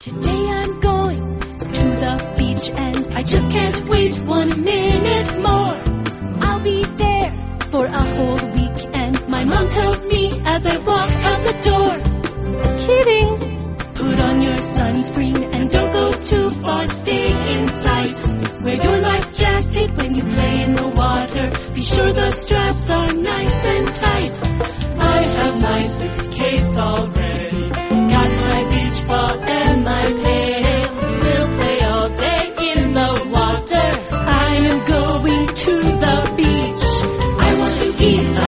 Today I'm going to the beach and I just can't wait 1 minute more. I'll be there for a whole week and my mom tells me as I walk out the door. Kidding! Put on your sunscreen and don't go too far, stay in sight. Wear your life jacket when you play in the water. Be sure the straps are nice and tight. I have my suitcase all ready.